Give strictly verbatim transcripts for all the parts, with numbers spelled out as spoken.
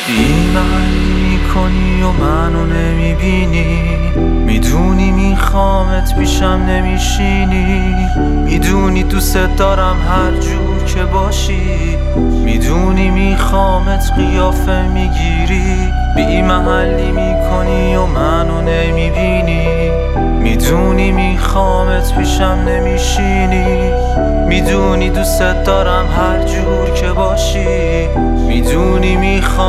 بی‌معنی میکنی و منو نمیبینی، میدونی میخوامت پیشم نمیشینی، میدونی دوست دارم هر جور که باشی، میدونی میخوامت قیافه میگیری. بی‌محلی میکنی و منو نمیبینی، میدونی میخوامت پیشم نمیشینی، میدونی دوست دارم هر جور که باشی، میدونی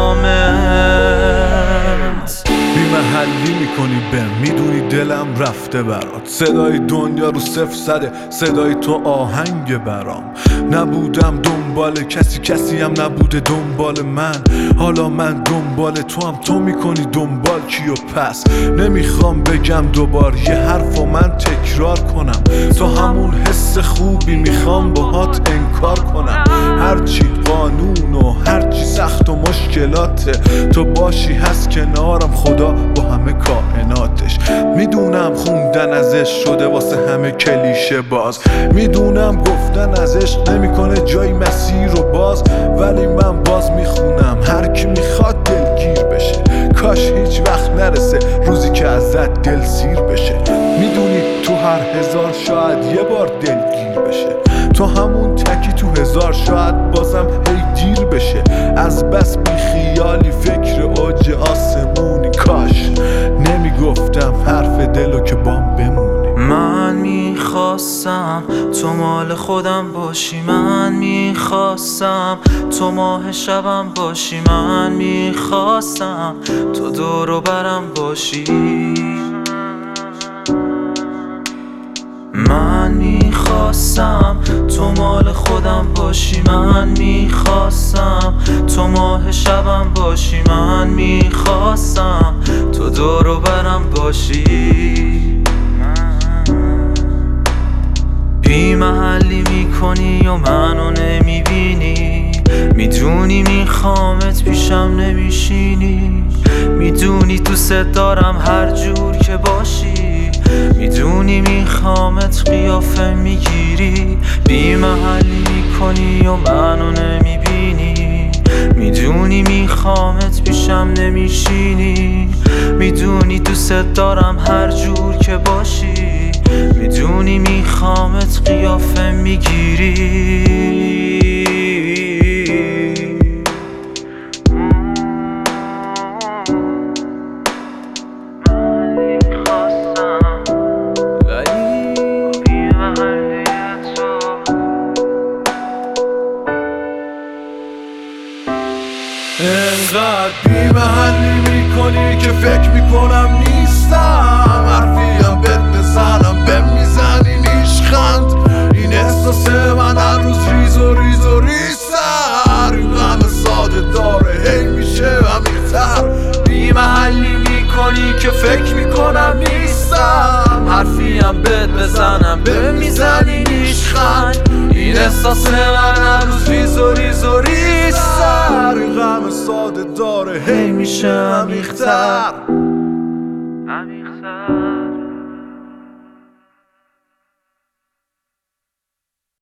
میخوامت. بی‌محلی میکنی بهم، میدونی دلم رفته برات، صدای دنیا رو صفر زده، صدای تو آهنگ برام. نبودم دنبال کسی، کسی هم نبوده دنبال من، حالا من دنبال تو هم، تو میکنی دنبال کیو؟ پس نمیخوام بگم دوبار یه حرف و من تکرار کنم، تو همون حس خوبی میخوام باهات انکار کنم. هرچی قانون و هرچی سخت و مشکلاته، تو باشی هست کنارم، خدا با همه کائناتش. میدونم خوندن ازش شده واسه همه کلیشه باز، میدونم گفتن ازش نمیکنه جای مسیر رو باز، ولی من باز میخونم هر کی میخواد دلگیر بشه، کاش هیچ وقت نرسه روزی که ازت دل سیر بشه. میدونی تو هر هزار شاید یه بار دلگیر بشه، تو همون تکی تو هزار شاید بازم هی دیر بشه. از بس بی خیالی فکر اوج آسمونی، کاش نمیگفتم حرف دلو که بام بمونی. من میخواستم تو مال خودم باشی، من میخواستم تو ماه شبم باشی، من میخواستم تو دور و برم باشی، من میخواستم تو مال خودم باشی، من میخواستم تو ماه شبم باشی، من میخواستم تو دور و برم باشی. بی‌محلی میکنی و منو نمیبینی، میدونی میخوامت پیشم نمیشینی، میدونی دوست دارم هر جور که باشی، میدونی میخوامت قیافه میگیری. بی‌محلی میکنی و منو نمیبینی، میدونی میخوامت پیشم نمیشینی، میدونی دوست دارم هر جور که باشی، میدونی میخوامت قیافه میگیری. انقدر بی‌محلی میکنی که فکر میکنم نیستم، حرفیم بهت بزنم به میزنی نیشخند. این احساس من هر روز ریز و ریز و ریزتر، این غم ساده داره هی میشه عمیق‌تر. بی‌محلی میکنی که فکر میکنم نیستم، حرفیم بهت بزنم به میزنی نیشخند. این احساس من هر روز ریز و ریز و ریزتر، این غم ساده داره هی میشه عمیق‌تر.